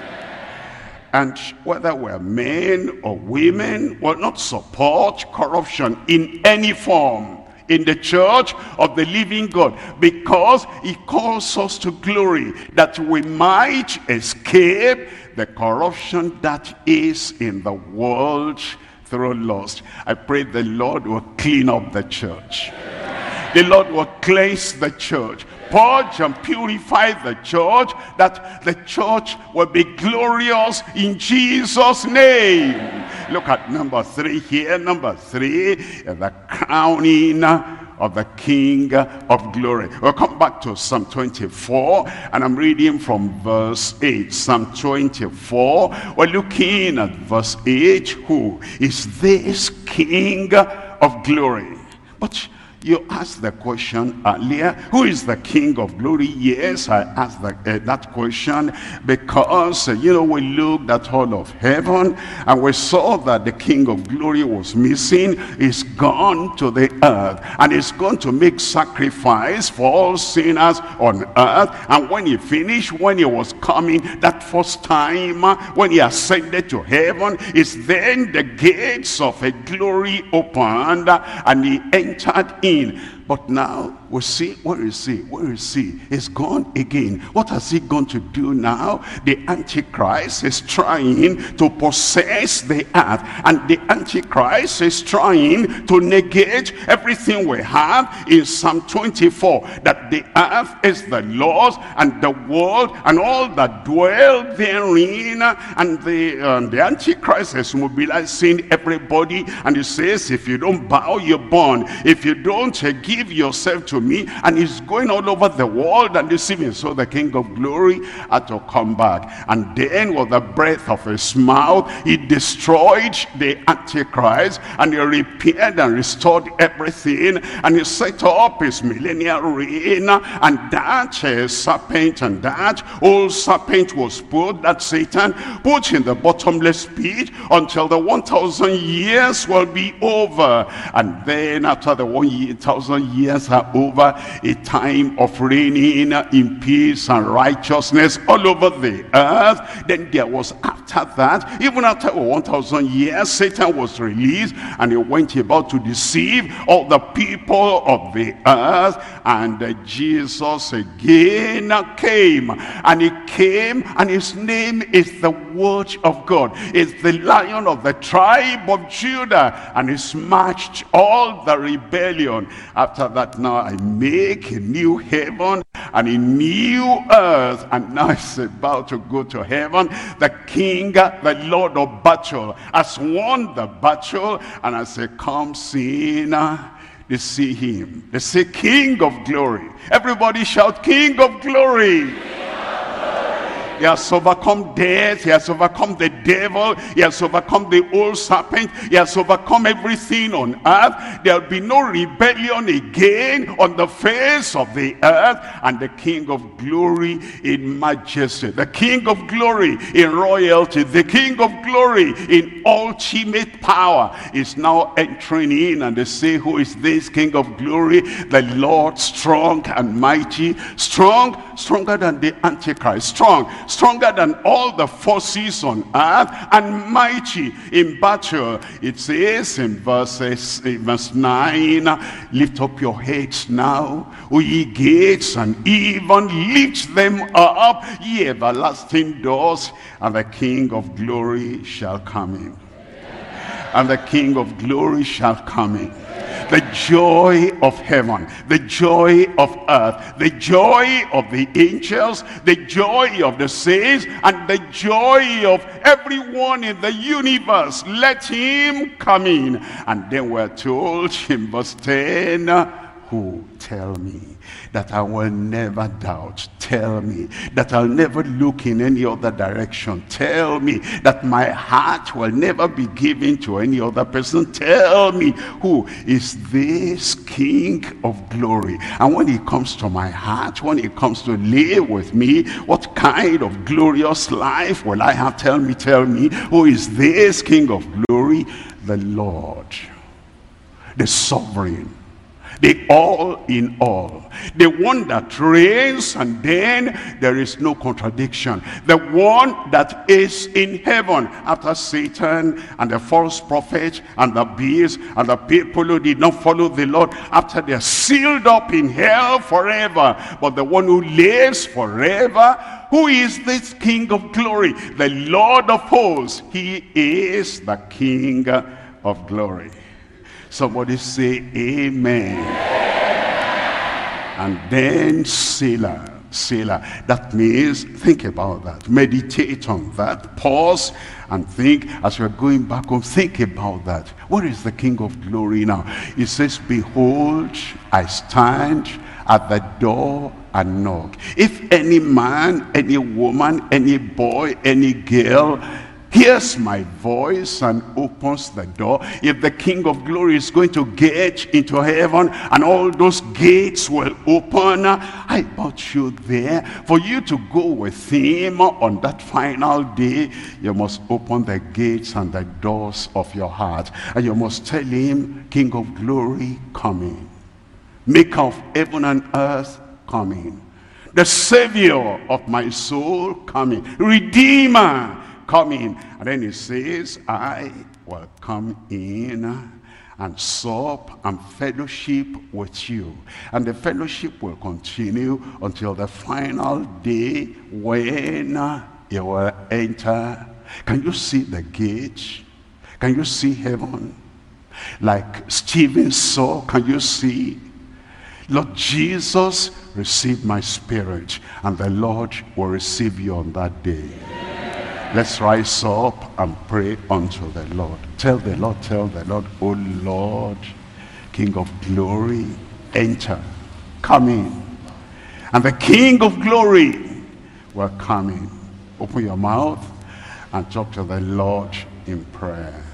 And whether we're men or women, will not support corruption in any form in the church of the living God, because he calls us to glory, that we might escape the corruption that is in the world through lust. I pray the Lord will clean up the church. The Lord will cleanse the church, purge and purify the church, that the church will be glorious in Jesus' name. Look at number 3 here. Number 3, the crowning of the King of glory. We'll come back to Psalm 24, and I'm reading from verse 8. Psalm 24, we're looking at verse 8. Who is this King of glory? But you asked the question earlier, who is the King of glory? Yes, I asked that question because, we looked at all of heaven and we saw that the King of glory was missing. He's gone to the earth and he's going to make sacrifice for all sinners on earth. And when he finished, when he was coming that first time, when he ascended to heaven, is then the gates of a glory opened and he entered in. But now we see, where is he? Where is he? He's gone again. What has he gone to do now? The Antichrist is trying to possess the earth, and the Antichrist is trying to negate everything we have in Psalm 24, that the earth is the Lord's and the world and all that dwell therein. And the Antichrist is mobilizing everybody, and he says, if you don't bow, you're born. If you don't give yourself to me, and he's going all over the world and deceiving. So the King of glory had to come back, and then with the breath of his mouth he destroyed the Antichrist, and he repaired and restored everything, and he set up his millennial reign. And that serpent, and that old serpent was put, that Satan put in the bottomless pit until the 1,000 years will be over. And then after the 1,000 years are over, a time of reigning in peace and righteousness all over the earth. Then there was, after that, even after 1,000 years, Satan was released, and he went about to deceive all the people of the earth. And Jesus again came, and he came, and his name is the Word of God. It's the Lion of the tribe of Judah, and he smashed all the rebellion. After that, now I make a new heaven and a new earth, and now it's about to go to heaven. The King, the Lord of battle, has won the battle, and as he comes in, they see him. They say, King of glory. Everybody shout, King of glory. He has overcome death. He has overcome the devil. He has overcome the old serpent. He has overcome everything on earth. There will be no rebellion again on the face of the earth. And the King of glory in majesty, the King of glory in royalty, the King of glory in ultimate power is now entering in. And they say, who is this King of glory? The Lord strong and mighty, strong, stronger than the Antichrist, stronger than all the forces on earth, and mighty in battle. It says in verse 9, lift up your heads now, O ye gates, and even lift them up, ye everlasting doors, and the King of glory shall come in. And the King of glory shall come in. The joy of heaven, the joy of earth, the joy of the angels, the joy of the saints, and the joy of everyone in the universe. Let him come in. And then we're told in verse 10, who tell me that I will never doubt. Tell me that I'll never look in any other direction. Tell me that my heart will never be given to any other person. Tell me, who is this King of glory? And when he comes to my heart, when he comes to live with me, what kind of glorious life will I have? Tell me, who is this King of glory? The Lord, the sovereign, the all in all, the one that reigns, and then there is no contradiction, the one that is in heaven after Satan and the false prophet and the beast and the people who did not follow the Lord, after they're sealed up in hell forever. But the one who lives forever, who is this King of glory? The Lord of hosts. He is the King of glory. Somebody say amen. And then Selah. Selah. That means think about that. Meditate on that. Pause and think as you're going back home. Think about that. What is the King of glory now? He says, behold, I stand at the door and knock. If any man, any woman, any boy, any girl hears my voice and opens the door, if the King of glory is going to get into heaven and all those gates will open, I brought you there. For you to go with him on that final day, you must open the gates and the doors of your heart. And you must tell him, King of glory, come in. Maker of heaven and earth, come in. The Savior of my soul, come in. Redeemer, come in. And then he says, I will come in and sup and fellowship with you. And the fellowship will continue until the final day when you will enter. Can you see the gate? Can you see heaven? Like Stephen saw, can you see? Lord Jesus, receive my spirit, and the Lord will receive you on that day. Let's rise up and pray unto the Lord. Tell the Lord, oh Lord, King of glory, enter, come in. And the King of glory will come in. Open your mouth and talk to the Lord in prayer.